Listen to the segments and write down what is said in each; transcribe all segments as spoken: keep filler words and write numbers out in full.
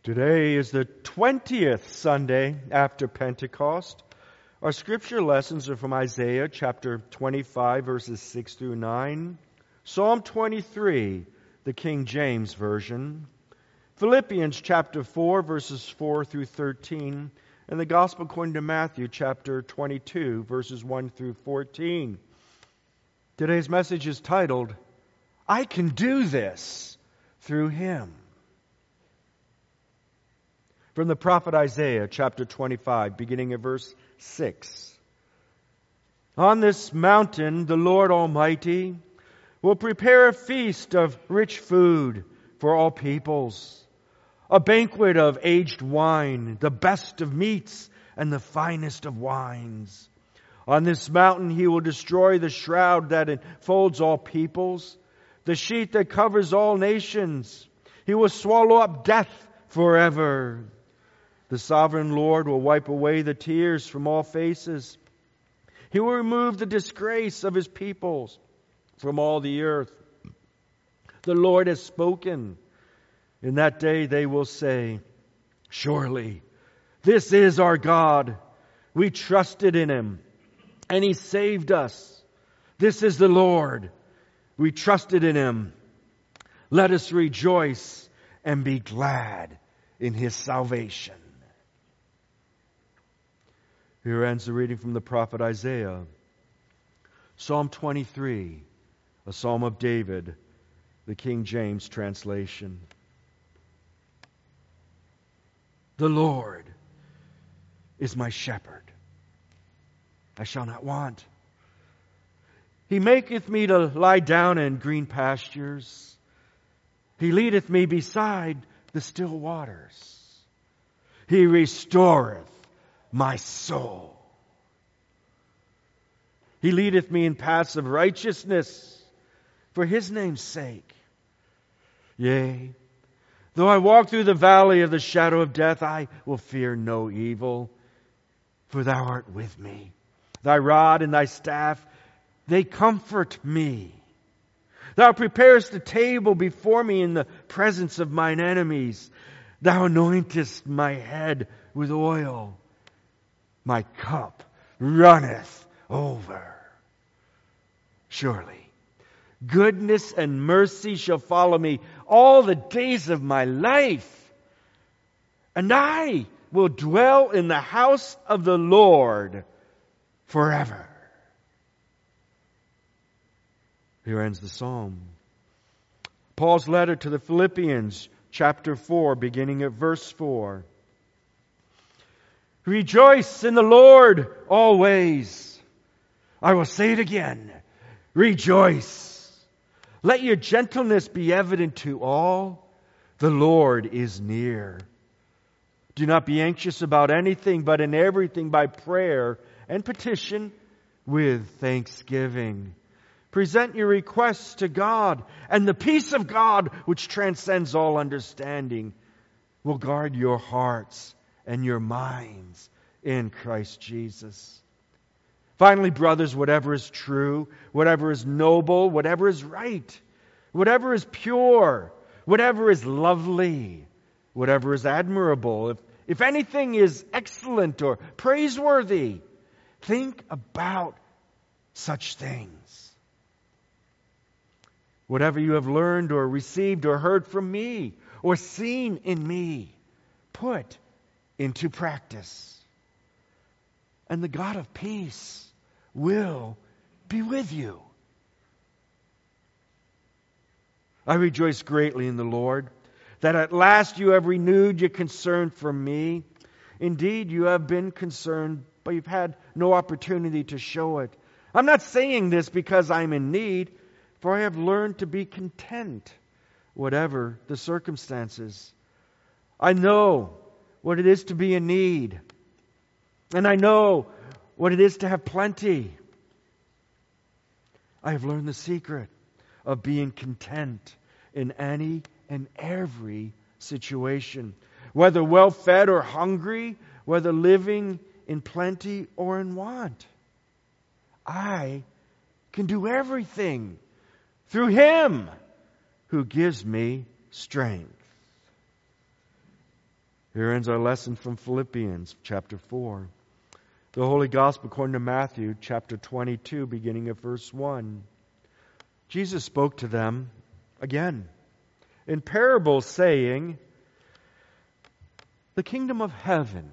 Today is the twentieth Sunday after Pentecost. Our scripture lessons are from Isaiah chapter twenty-five, verses six through nine, Psalm twenty-three, the King James Version, Philippians chapter four, verses four through thirteen, and the Gospel according to Matthew chapter twenty-two, verses one through fourteen. Today's message is titled, I Can Do This Through Him. From the prophet Isaiah, chapter twenty-five, beginning at verse six. On this mountain, the Lord Almighty will prepare a feast of rich food for all peoples, a banquet of aged wine, the best of meats and the finest of wines. On this mountain, He will destroy the shroud that enfolds all peoples, the sheet that covers all nations. He will swallow up death forever. The sovereign Lord will wipe away the tears from all faces. He will remove the disgrace of His peoples from all the earth. The Lord has spoken. In that day they will say, surely this is our God. We trusted in Him, and He saved us. This is the Lord. We trusted in Him. Let us rejoice and be glad in His salvation. Here ends the reading from the prophet Isaiah. Psalm twenty-three, a psalm of David, the King James translation. The Lord is my shepherd. I shall not want. He maketh me to lie down in green pastures. He leadeth me beside the still waters. He restoreth my soul. He leadeth me in paths of righteousness for His name's sake. Yea, though I walk through the valley of the shadow of death, I will fear no evil, for Thou art with me. Thy rod and Thy staff, they comfort me. Thou preparest a table before me in the presence of mine enemies. Thou anointest my head with oil. My cup runneth over. Surely, goodness and mercy shall follow me all the days of my life, and I will dwell in the house of the Lord forever. Here ends the psalm. Paul's letter to the Philippians, chapter four, beginning at verse four. Rejoice in the Lord always. I will say it again. Rejoice. Let your gentleness be evident to all. The Lord is near. Do not be anxious about anything, but in everything by prayer and petition with thanksgiving. Present your requests to God, and the peace of God, which transcends all understanding, will guard your hearts and your minds in Christ Jesus. Finally, brothers, whatever is true, whatever is noble, whatever is right, whatever is pure, whatever is lovely, whatever is admirable, if, if anything is excellent or praiseworthy, think about such things. Whatever you have learned or received or heard from me or seen in me, put into practice. And the God of peace will be with you. I rejoice greatly in the Lord that at last you have renewed your concern for me. Indeed, you have been concerned, but you've had no opportunity to show it. I'm not saying this because I'm in need, for I have learned to be content, whatever the circumstances. I know what it is to be in need. And I know what it is to have plenty. I have learned the secret of being content in any and every situation, whether well-fed or hungry, whether living in plenty or in want. I can do everything through Him who gives me strength. Here ends our lesson from Philippians chapter four. The Holy Gospel according to Matthew chapter twenty-two, beginning at verse one. Jesus spoke to them again in parables, saying, the kingdom of heaven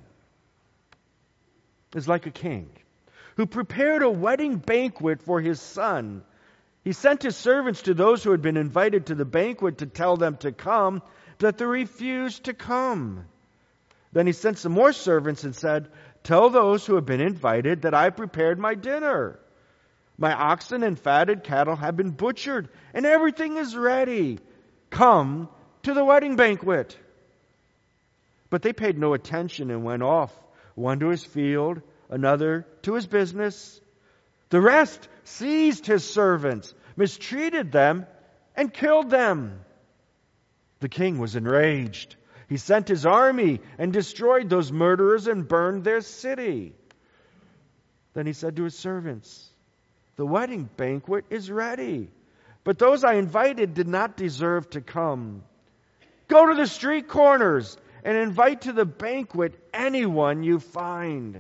is like a king who prepared a wedding banquet for his son. He sent his servants to those who had been invited to the banquet to tell them to come, but they refused to come. Then he sent some more servants and said, tell those who have been invited that I prepared my dinner. My oxen and fatted cattle have been butchered, and everything is ready. Come to the wedding banquet. But they paid no attention and went off, one to his field, another to his business. The rest seized his servants, mistreated them, and killed them. The king was enraged. He sent his army and destroyed those murderers and burned their city. Then he said to his servants, the wedding banquet is ready, but those I invited did not deserve to come. Go to the street corners and invite to the banquet anyone you find.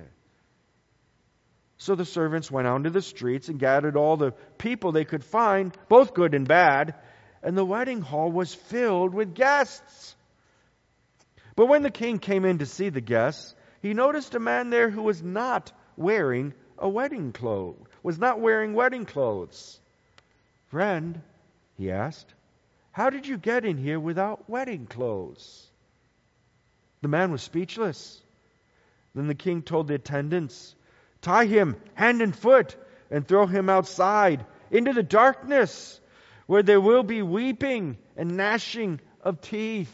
So the servants went out into the streets and gathered all the people they could find, both good and bad, and the wedding hall was filled with guests. But when the king came in to see the guests, he noticed a man there who was not wearing a wedding cloth, was not wearing wedding clothes. Friend, he asked, how did you get in here without wedding clothes? The man was speechless. Then the king told the attendants, tie him hand and foot and throw him outside into the darkness, where there will be weeping and gnashing of teeth.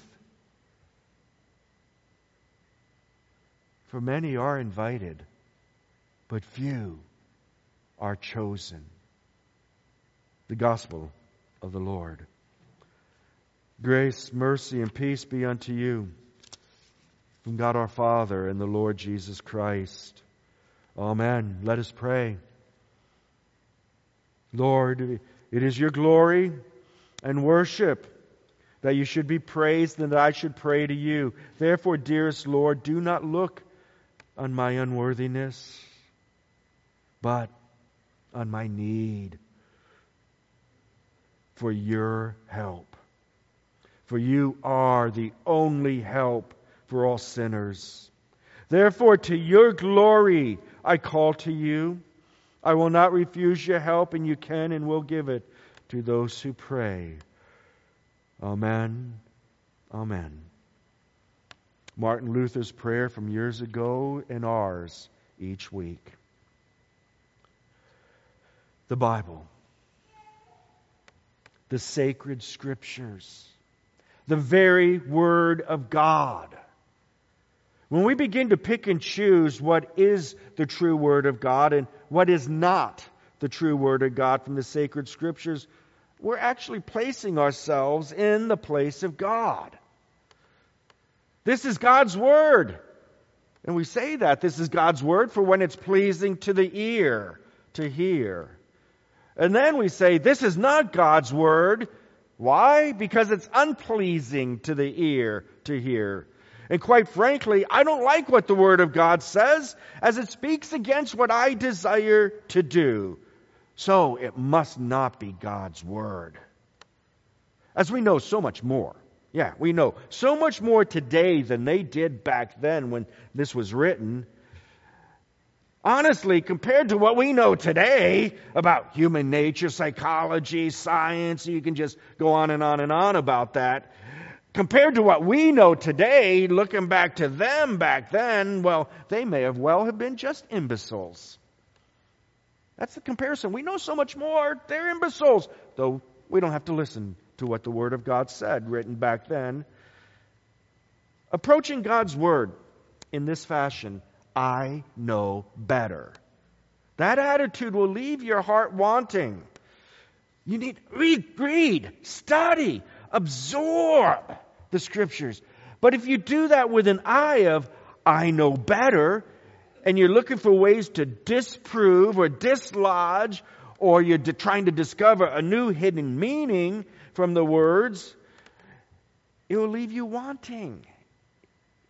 For many are invited, but few are chosen. The Gospel of the Lord. Grace, mercy, and peace be unto you from God our Father and the Lord Jesus Christ. Amen. Let us pray. Lord, it is your glory and worship that you should be praised and that I should pray to you. Therefore, dearest Lord, do not look on my unworthiness, but on my need for your help. For you are the only help for all sinners. Therefore, to your glory, I call to you. I will not refuse your help, and you can and will give it to those who pray. Amen. Amen. Martin Luther's prayer from years ago and ours each week. The Bible, the sacred Scriptures, the very Word of God. When we begin to pick and choose what is the true Word of God and what is not the true Word of God from the sacred Scriptures, we're actually placing ourselves in the place of God. This is God's Word. And we say that this is God's Word for when it's pleasing to the ear to hear. And then we say this is not God's Word. Why? Because it's unpleasing to the ear to hear. And quite frankly, I don't like what the Word of God says, as it speaks against what I desire to do. So it must not be God's Word. As we know so much more. Yeah, we know so much more today than they did back then when this was written. Honestly, compared to what we know today about human nature, psychology, science, you can just go on and on and on about that. Compared to what we know today, looking back to them back then, well, they may have well have been just imbeciles. That's the comparison. We know so much more. They're imbeciles. Though we don't have to listen to what the Word of God said, written back then. Approaching God's Word in this fashion, I know better. That attitude will leave your heart wanting. You need to read, read, study, absorb the Scriptures. But if you do that with an eye of, I know better, and you're looking for ways to disprove or dislodge, or you're trying to discover a new hidden meaning from the words, it will leave you wanting.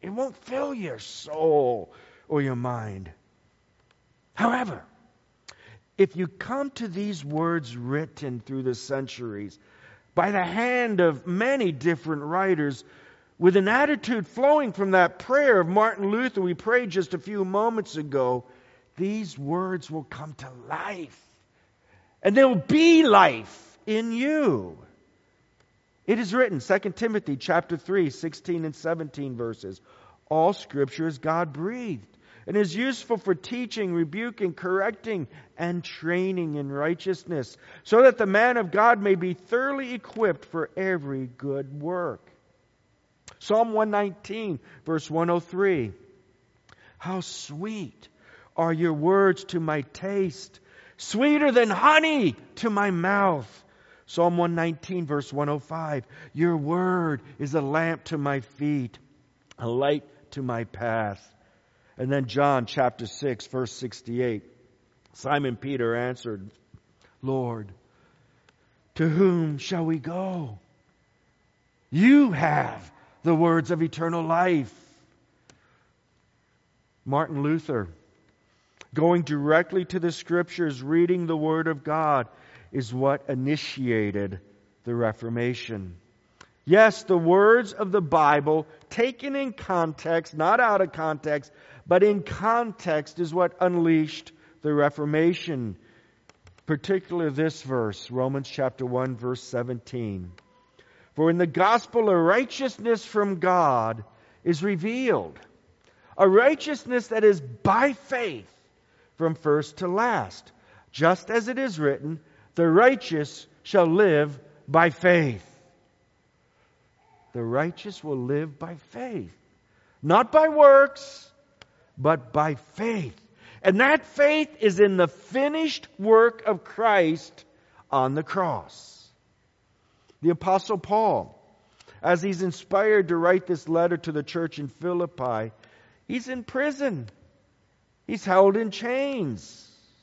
It won't fill your soul or your mind. However, if you come to these words written through the centuries by the hand of many different writers, with an attitude flowing from that prayer of Martin Luther we prayed just a few moments ago, these words will come to life. And there will be life in you. It is written, Second Timothy chapter three, sixteen and seventeen verses. All Scripture is God-breathed and is useful for teaching, rebuking, correcting, and training in righteousness, so that the man of God may be thoroughly equipped for every good work. Psalm one nineteen, verse one oh three. How sweet are your words to my taste, sweeter than honey to my mouth. Psalm one nineteen, verse one oh five. Your word is a lamp to my feet, a light to my path. And then John chapter six, verse sixty-eight. Simon Peter answered, Lord, to whom shall we go? You have the words of eternal life. Martin Luther, going directly to the Scriptures, reading the Word of God, is what initiated the Reformation. Yes, the words of the Bible, taken in context, not out of context, but in context, is what unleashed the Reformation. Particularly this verse, Romans chapter one, verse seventeen. For in the gospel a righteousness from God is revealed, a righteousness that is by faith from first to last. Just as it is written, the righteous shall live by faith. The righteous will live by faith. Not by works, but by faith. And that faith is in the finished work of Christ on the cross. The Apostle Paul, as he's inspired to write this letter to the church in Philippi, he's in prison. He's held in chains.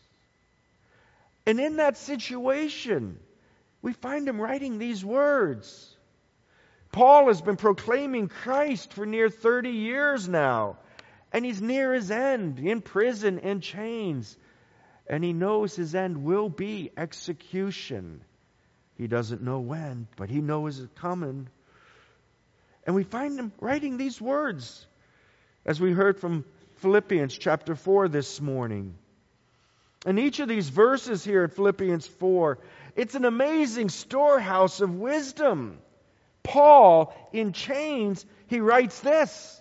And in that situation, we find him writing these words. Paul has been proclaiming Christ for near thirty years now. And he's near his end, in prison, in chains. And he knows his end will be execution. He doesn't know when, but he knows it's coming. And we find him writing these words, as we heard from Philippians chapter four this morning. And each of these verses here in Philippians four, it's an amazing storehouse of wisdom. Paul, in chains, he writes this: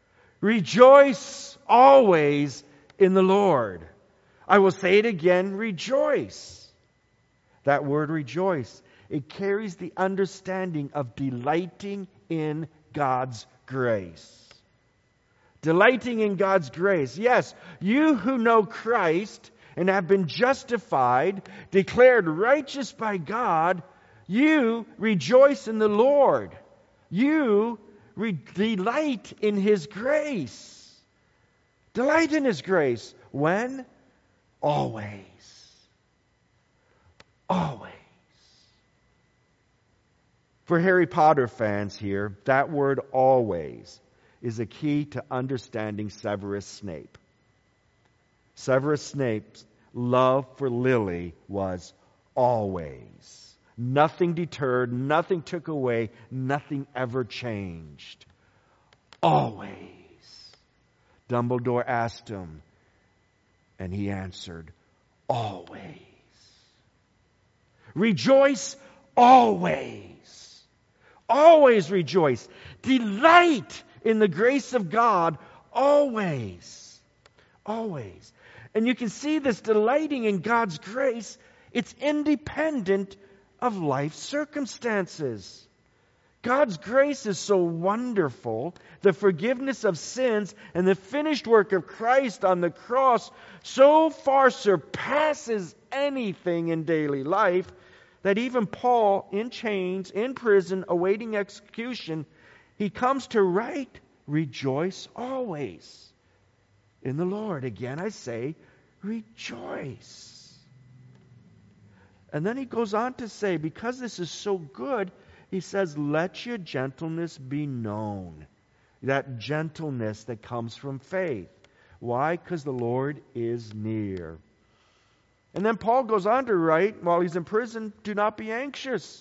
Rejoice always in the Lord. I will say it again, rejoice. That word rejoice, it carries the understanding of delighting in God's grace. Delighting in God's grace. Yes, you who know Christ and have been justified, declared righteous by God, you rejoice in the Lord. You re- delight in His grace. Delight in His grace. When? Always. Always. For Harry Potter fans here, that word always is a key to understanding Severus Snape. Severus Snape's love for Lily was always. Nothing deterred, nothing took away, nothing ever changed. Always. Dumbledore asked him, and he answered, always. Rejoice always. Always rejoice. Delight in the grace of God always. Always. And you can see this delighting in God's grace, it's independent of life circumstances. God's grace is so wonderful. The forgiveness of sins and the finished work of Christ on the cross so far surpasses anything in daily life that even Paul, in chains, in prison, awaiting execution, he comes to write, rejoice always in the Lord. Again, I say, rejoice. And then he goes on to say, because this is so good, he says, let your gentleness be known. that gentleness that comes from faith. Why? Because the Lord is near. And then Paul goes on to write, while he's in prison, do not be anxious.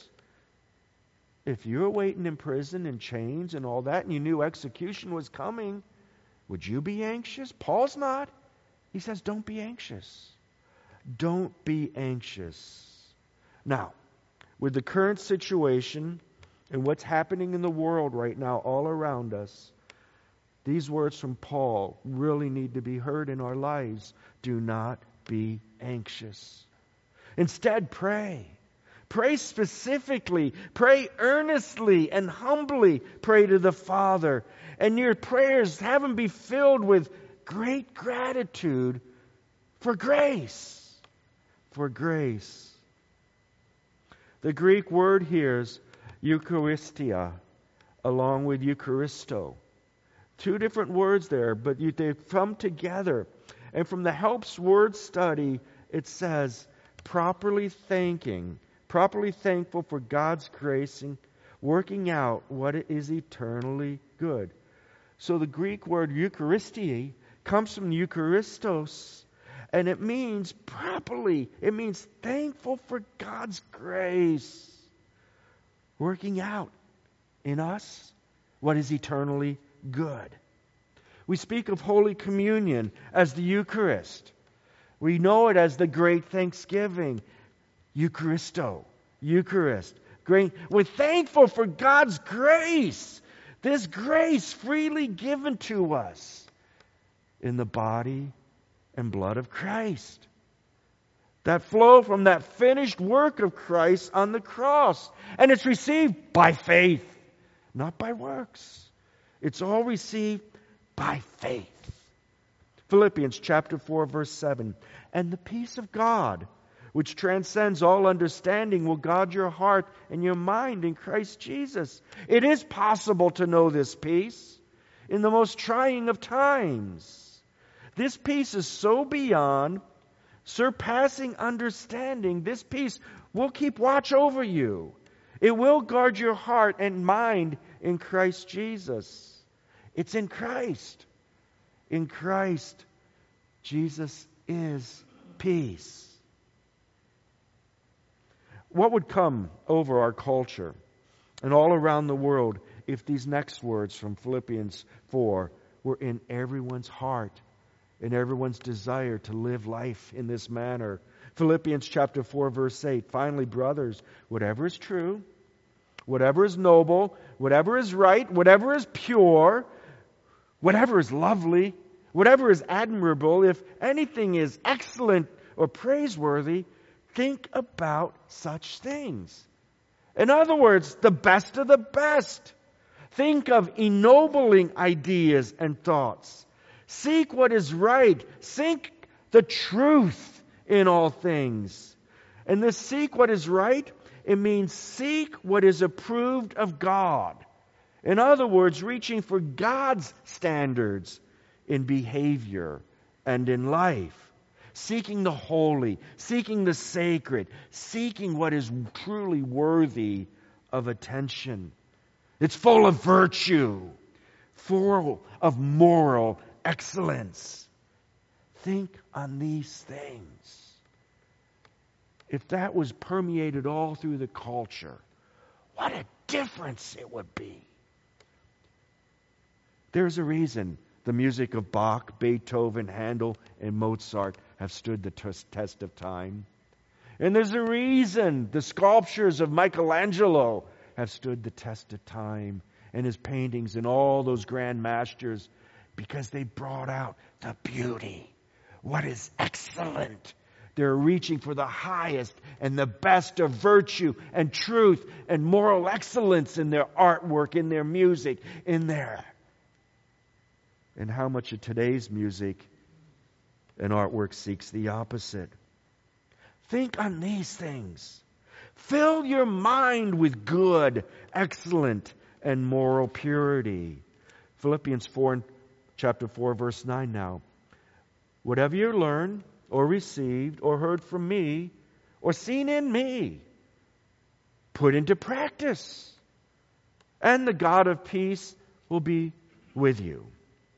If you're waiting in prison and chains and all that, and you knew execution was coming, would you be anxious? Paul's not. He says, don't be anxious. Don't be anxious. Now, with the current situation and what's happening in the world right now all around us, these words from Paul really need to be heard in our lives. Do not be anxious. Instead, pray. Pray specifically. Pray earnestly and humbly. Pray to the Father. And your prayers have them be filled with great gratitude for grace. For grace. The Greek word here is Eucharistia, along with Eucharisto. Two different words there, but you, they come together. And from the Helps Word Study, it says, properly thanking, properly thankful for God's grace in working out what is eternally good. So the Greek word Eucharistia comes from Eucharistos, and it means properly, it means thankful for God's grace working out in us what is eternally good. We speak of Holy Communion as the Eucharist. We know it as the Great Thanksgiving. Eucharisto. Eucharist. Great. We're thankful for God's grace. This grace freely given to us in the body and blood of Christ. That flow from that finished work of Christ on the cross. And it's received by faith, not by works. It's all received by faith. Philippians chapter four, verse seven. And the peace of God, which transcends all understanding, will guard your heart and your mind in Christ Jesus. It is possible to know this peace in the most trying of times. This peace is so beyond surpassing understanding. This peace will keep watch over you. It will guard your heart and mind in Christ Jesus. It's in Christ. In Christ, Jesus is peace. What would come over our culture and all around the world if these next words from Philippians four were in everyone's heart, in everyone's desire to live life in this manner? Philippians chapter four, verse eight. Finally, brothers, whatever is true, whatever is noble, whatever is right, whatever is pure, whatever is lovely, whatever is admirable, if anything is excellent or praiseworthy, think about such things. In other words, the best of the best. Think of ennobling ideas and thoughts. Seek what is right. Seek the truth in all things. And this seek what is right, it means seek what is approved of God. In other words, reaching for God's standards in behavior and in life. Seeking the holy, seeking the sacred, seeking what is truly worthy of attention. It's full of virtue, full of moral excellence. Think on these things. If that was permeated all through the culture, what a difference it would be. There's a reason the music of Bach, Beethoven, Handel, and Mozart have stood the t- test of time. And there's a reason the sculptures of Michelangelo have stood the test of time, and his paintings and all those grand masters, because they brought out the beauty, what is excellent. They're reaching for the highest and the best of virtue and truth and moral excellence in their artwork, in their music, in their... And how much of today's music and artwork seeks the opposite. Think on these things. Fill your mind with good, excellent, and moral purity. Philippians four, chapter four, verse nine now. Whatever you learned, or received, or heard from me, or seen in me, put into practice. And the God of peace will be with you.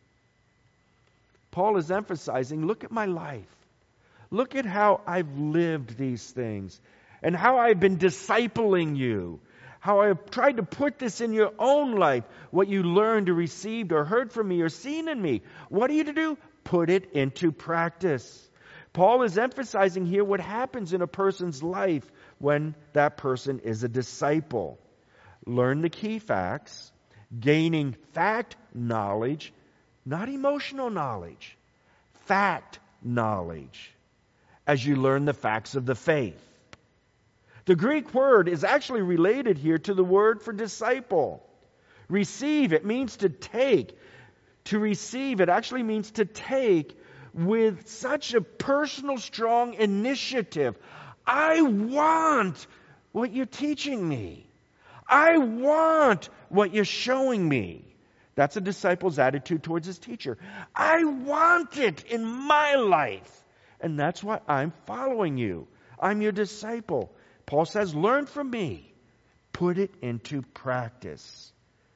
Paul is emphasizing, look at my life. Look at how I've lived these things and how I've been discipling you. How I've tried to put this in your own life, what you learned or received or heard from me or seen in me. What are you to do? Put it into practice. Paul is emphasizing here what happens in a person's life when that person is a disciple. Learn the key facts, gaining fact knowledge, not emotional knowledge, fact knowledge, as you learn the facts of the faith. The Greek word is actually related here to the word for disciple. Receive, it means to take. To receive, it actually means to take with such a personal, strong initiative. I want what you're teaching me. I want what you're showing me. That's a disciple's attitude towards his teacher. I want it in my life. And that's why I'm following you. I'm your disciple. Paul says, learn from me. Put it into practice.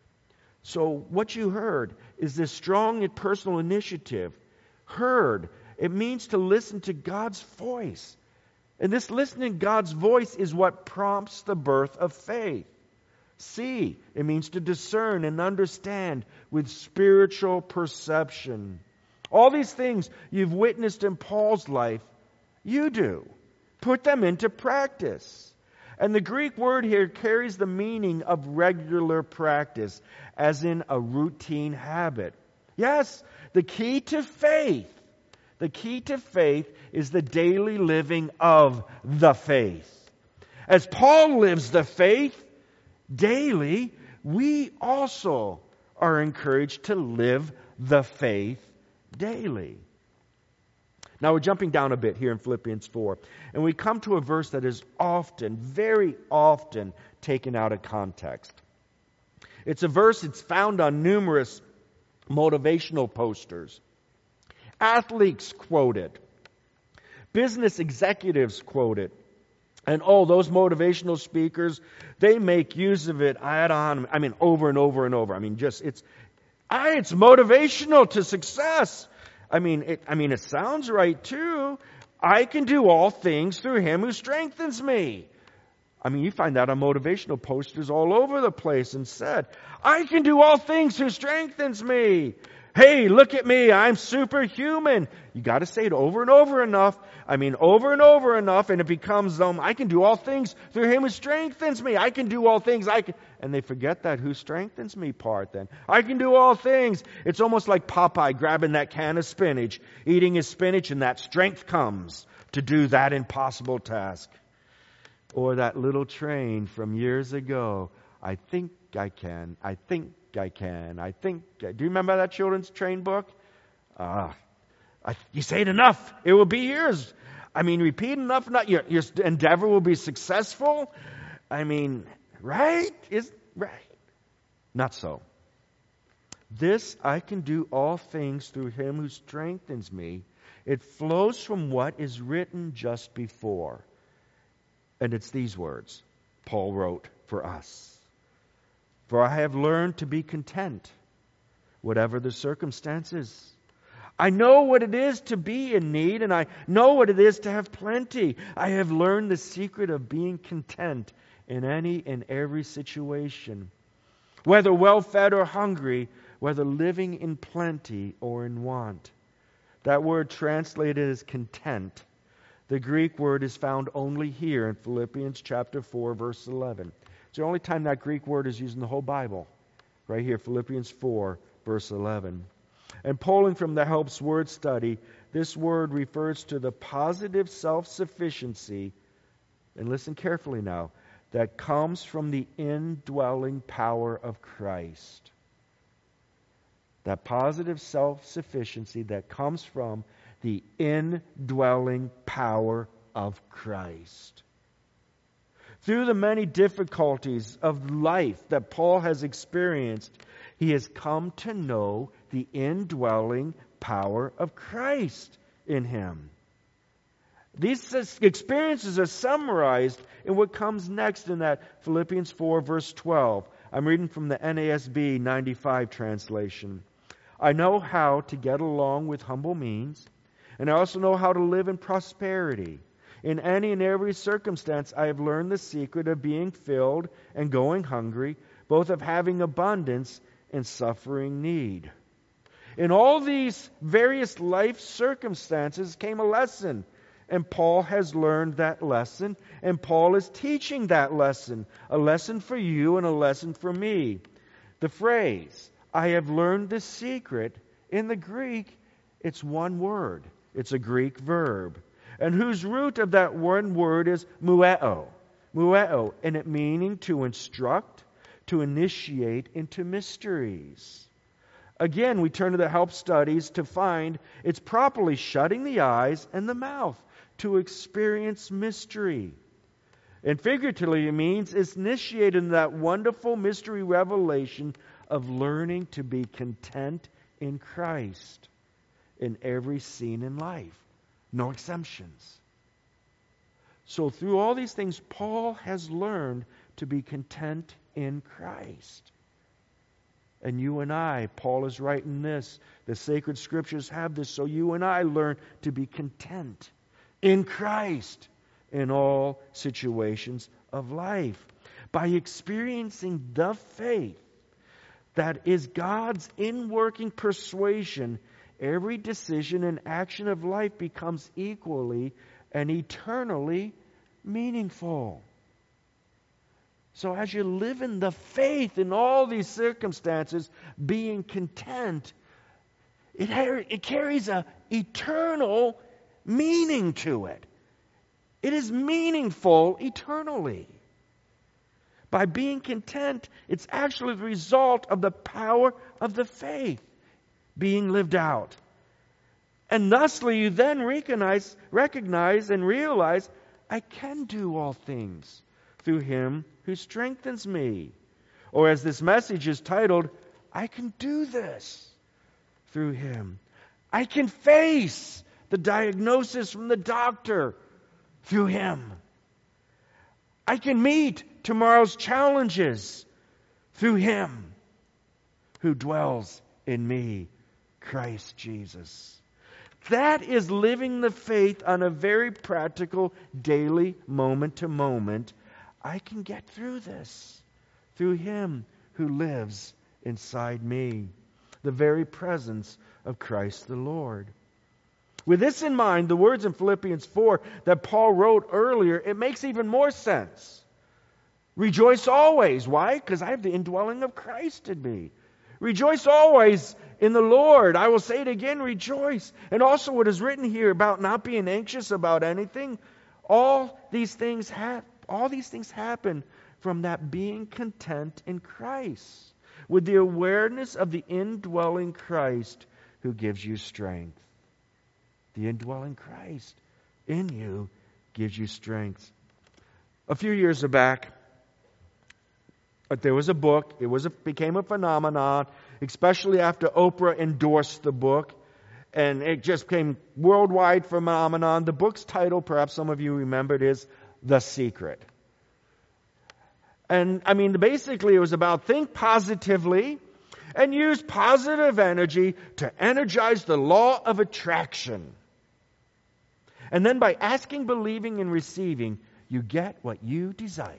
So what you heard is this strong and personal initiative. Heard, it means to listen to God's voice. And this listening to God's voice is what prompts the birth of faith. See, it means to discern and understand with spiritual perception. All these things you've witnessed in Paul's life, you do. Put them into practice. And the Greek word here carries the meaning of regular practice, as in a routine habit. Yes, the key to faith, the key to faith is the daily living of the faith. As Paul lives the faith daily, we also are encouraged to live the faith daily. Now we're jumping down a bit here in Philippians four, and we come to a verse that is often, very often, taken out of context. It's a verse that's found on numerous motivational posters. Athletes quote it. Business executives quote it. And oh, those motivational speakers, they make use of it add on, I mean, over and over and over. I mean, just, it's, I, it's motivational to success. I mean, it, I mean, it sounds right too. I can do all things through Him who strengthens me. I mean, you find that on motivational posters all over the place and said, I can do all things who strengthens me. Hey, look at me, I'm superhuman. You got to say it over and over enough. I mean, over and over enough, and it becomes, um, I can do all things through Him who strengthens me. I can do all things. I can, and they forget that who strengthens me part then. I can do all things. It's almost like Popeye grabbing that can of spinach, eating his spinach, and that strength comes to do that impossible task. Or that little train from years ago. I think I can. I think I can. I think. I, do you remember that children's train book? Ah, uh, you say it enough, it will be yours. I mean, repeat enough, not your your endeavor will be successful. I mean, right? Is right? Not so. This I can do all things through Him who strengthens me. It flows from what is written just before. And it's these words Paul wrote for us. For I have learned to be content, whatever the circumstances. I know what it is to be in need, and I know what it is to have plenty. I have learned the secret of being content in any and every situation, whether well-fed or hungry, whether living in plenty or in want. That word translated as content, the Greek word is found only here in Philippians chapter four, verse eleven. It's the only time that Greek word is used in the whole Bible. Right here, Philippians four, verse eleven. And pulling from the Helps Word Study, this word refers to the positive self-sufficiency, and listen carefully now, that comes from the indwelling power of Christ. That positive self-sufficiency that comes from the indwelling power of Christ. Through the many difficulties of life that Paul has experienced, he has come to know the indwelling power of Christ in him. These experiences are summarized in what comes next in that Philippians four, verse twelve. I'm reading from the N A S B ninety-five translation. I know how to get along with humble means, and I also know how to live in prosperity. In any and every circumstance, I have learned the secret of being filled and going hungry, both of having abundance and suffering need. In all these various life circumstances came a lesson, and Paul has learned that lesson, and Paul is teaching that lesson, a lesson for you and a lesson for me. The phrase, I have learned the secret, in the Greek, it's one word. It's a Greek verb, and whose root of that one word is mueo. Mueo, and it meaning to instruct, to initiate into mysteries. Again, we turn to the help studies to find it's properly shutting the eyes and the mouth to experience mystery. And figuratively, it means it's initiating that wonderful mystery revelation of learning to be content in Christ in every scene in life. No exemptions. So through all these things, Paul has learned to be content in Christ. And you and I, Paul is writing this, the sacred scriptures have this, so you and I learn to be content in Christ in all situations of life. By experiencing the faith that is God's inworking persuasion, every decision and action of life becomes equally and eternally meaningful. So as you live in the faith in all these circumstances, being content, it, it carries an eternal meaning to it. It is meaningful eternally. By being content, it's actually the result of the power of the faith being lived out. And thusly you then recognize, recognize and realize, I can do all things through Him who strengthens me. Or as this message is titled, I can do this through Him. I can face the diagnosis from the doctor through Him. I can meet tomorrow's challenges through Him who dwells in me, Christ Jesus. That is living the faith on a very practical, daily, moment to moment. I can get through this through Him who lives inside me, the very presence of Christ the Lord. With this in mind, the words in Philippians four that Paul wrote earlier, it makes even more sense. Rejoice always. Why? Because I have the indwelling of Christ in me. Rejoice always in the Lord. I will say it again, rejoice. And also what is written here about not being anxious about anything, all these things have all these things happen from that being content in Christ, with the awareness of the indwelling Christ who gives you strength. The indwelling Christ in you gives you strength. A few years back, there was a book. It was a, became a phenomenon, especially after Oprah endorsed the book, and it just became worldwide phenomenon. The book's title, perhaps some of you remember it, is The Secret. And I mean, basically, it was about think positively and use positive energy to energize the law of attraction. And then by asking, believing, and receiving, you get what you desire.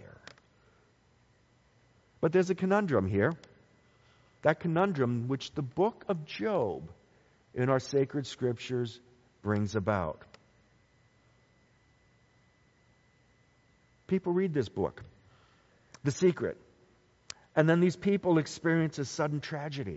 But there's a conundrum here. That conundrum which the book of Job in our sacred scriptures brings about. People read this book, The Secret, and then these people experience a sudden tragedy.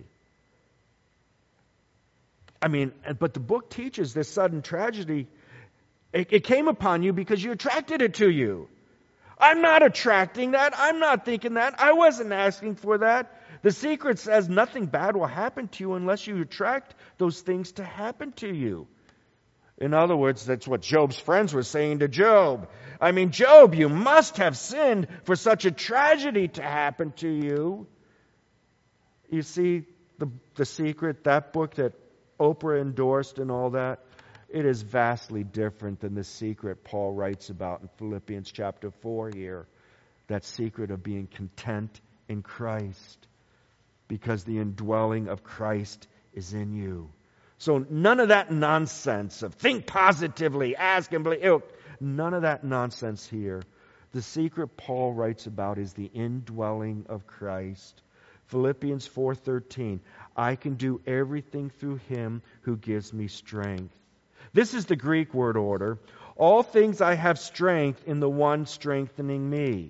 I mean, but the book teaches this sudden tragedy. It, it came upon you because you attracted it to you. I'm not attracting that. I'm not thinking that. I wasn't asking for that. The Secret says nothing bad will happen to you unless you attract those things to happen to you. In other words, that's what Job's friends were saying to Job. I mean, Job, you must have sinned for such a tragedy to happen to you. You see, the, the Secret, that book that Oprah endorsed and all that, it is vastly different than the secret Paul writes about in Philippians chapter four here. That secret of being content in Christ. Because the indwelling of Christ is in you. So none of that nonsense of think positively, ask and believe. None of that nonsense here. The secret Paul writes about is the indwelling of Christ. Philippians four thirteen, I can do everything through him who gives me strength. This is the Greek word order. All things I have strength in the one strengthening me.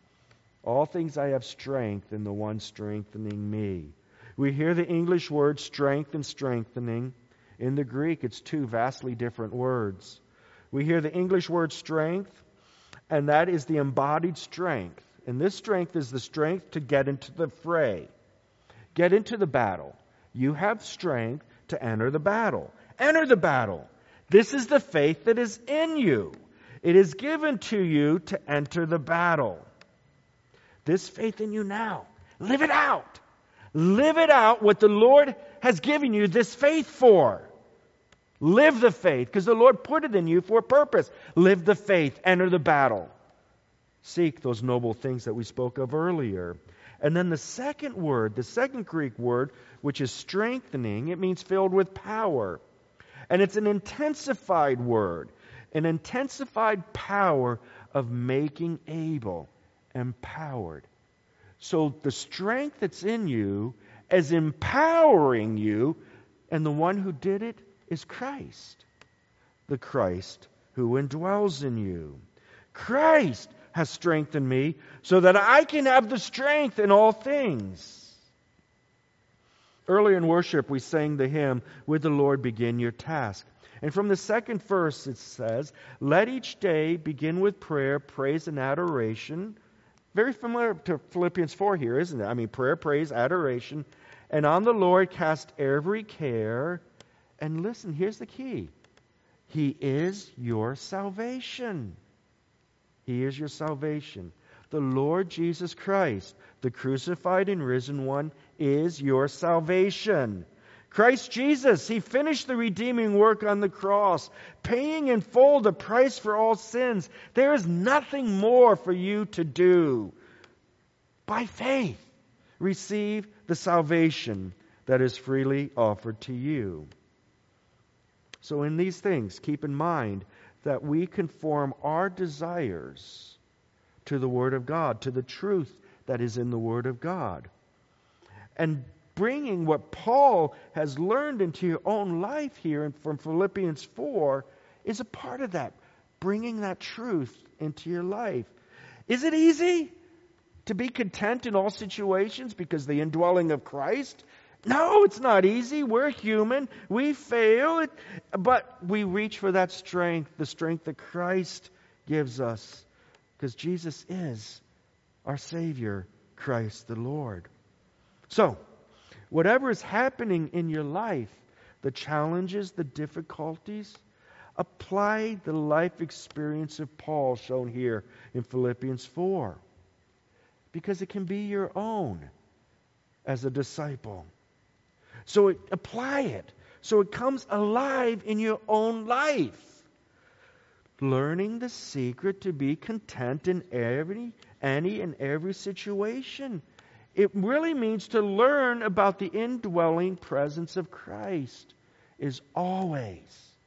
All things I have strength in the one strengthening me. We hear the English word strength and strengthening. In the Greek, it's two vastly different words. We hear the English word strength, and that is the embodied strength. And this strength is the strength to get into the fray. Get into the battle. You have strength to enter the battle. Enter the battle. This is the faith that is in you. It is given to you to enter the battle. This faith in you now. Live it out. Live it out what the Lord has given you this faith for. Live the faith because the Lord put it in you for a purpose. Live the faith. Enter the battle. Seek those noble things that we spoke of earlier. And then the second word, the second Greek word, which is strengthening, it means filled with power. And it's an intensified word. An intensified power of making able. Empowered. So the strength that's in you is empowering you, and the one who did it is Christ. The Christ who indwells in you. Christ has strengthened me so that I can have the strength in all things. Earlier in worship we sang the hymn, With the Lord Begin Your Task. And from the second verse it says, let each day begin with prayer, praise, and adoration. Very familiar to Philippians four here, isn't it? I mean, prayer, praise, adoration. And on the Lord cast every care. And listen, here's the key. He is your salvation. He is your salvation. The Lord Jesus Christ, the crucified and risen one, is your salvation. Christ Jesus, He finished the redeeming work on the cross, paying in full the price for all sins. There is nothing more for you to do. By faith, receive the salvation that is freely offered to you. So in these things, keep in mind that we conform our desires to the Word of God, to the truth that is in the Word of God. And bringing what Paul has learned into your own life here from Philippians four is a part of that. Bringing that truth into your life. Is it easy to be content in all situations because the indwelling of Christ? No, it's not easy. We're human. We fail. But we reach for that strength, the strength that Christ gives us. Because Jesus is our Savior, Christ the Lord. So, whatever is happening in your life, the challenges, the difficulties, apply the life experience of Paul shown here in Philippians four. Because it can be your own as a disciple. So it, apply it. So it comes alive in your own life. Learning the secret to be content in every, any and every situation. It really means to learn about the indwelling presence of Christ is always,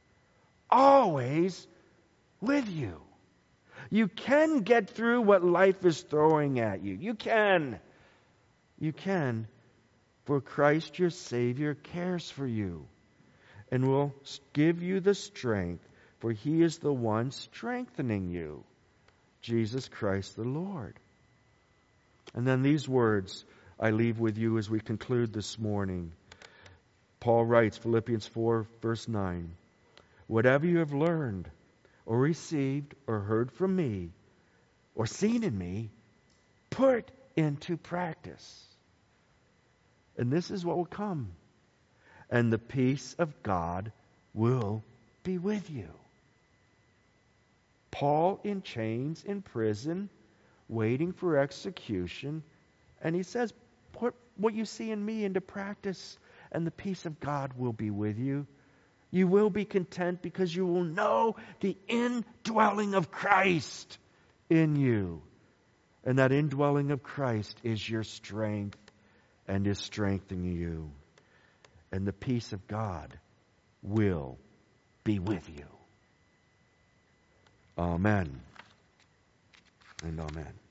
always with you. You can get through what life is throwing at you. You can. You can. For Christ your Savior cares for you and will give you the strength, for He is the one strengthening you. Jesus Christ the Lord. And then these words I leave with you as we conclude this morning. Paul writes, Philippians four, verse nine, whatever you have learned or received or heard from me or seen in me, put into practice. And this is what will come. And the peace of God will be with you. Paul in chains, in prison, waiting for execution. And he says, put what you see in me into practice, and the peace of God will be with you. You will be content because you will know the indwelling of Christ in you. And that indwelling of Christ is your strength and is strengthening you. and the peace of God will be with you. Amen and amen.